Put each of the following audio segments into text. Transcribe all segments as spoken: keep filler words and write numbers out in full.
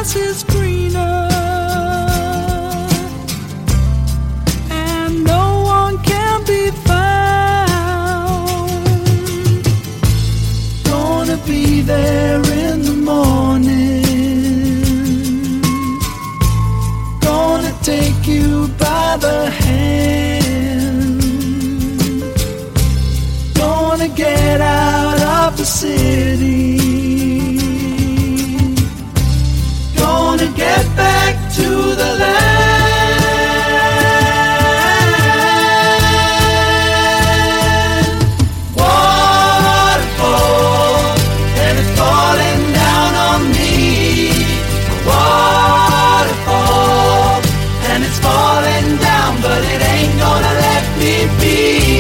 grass is greener, and no one can be found. Gonna be there in the morning, gonna take you by the hand, gonna get out of the city, gonna get back to the land. Waterfall, and it's falling down on me. Waterfall, and it's falling down, but it ain't gonna let me be.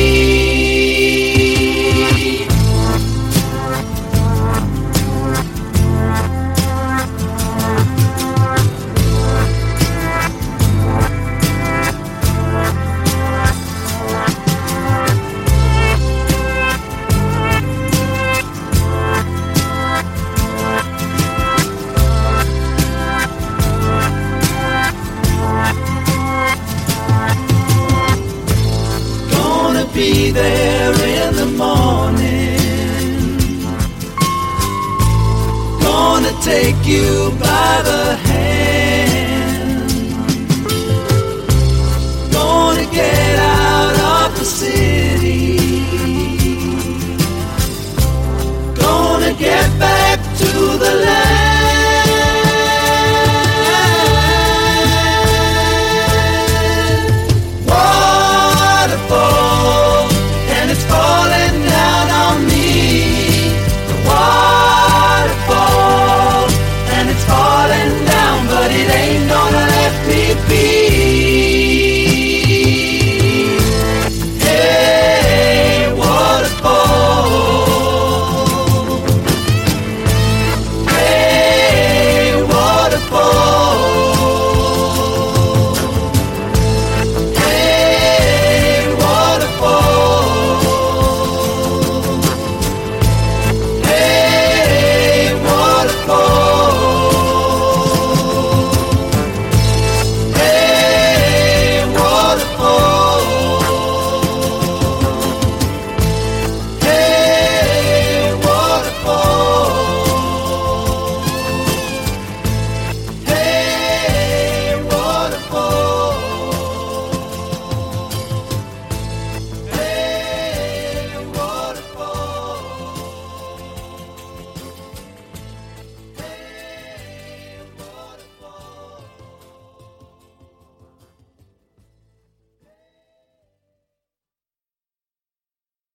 Be there in the morning, gonna take you by the hand.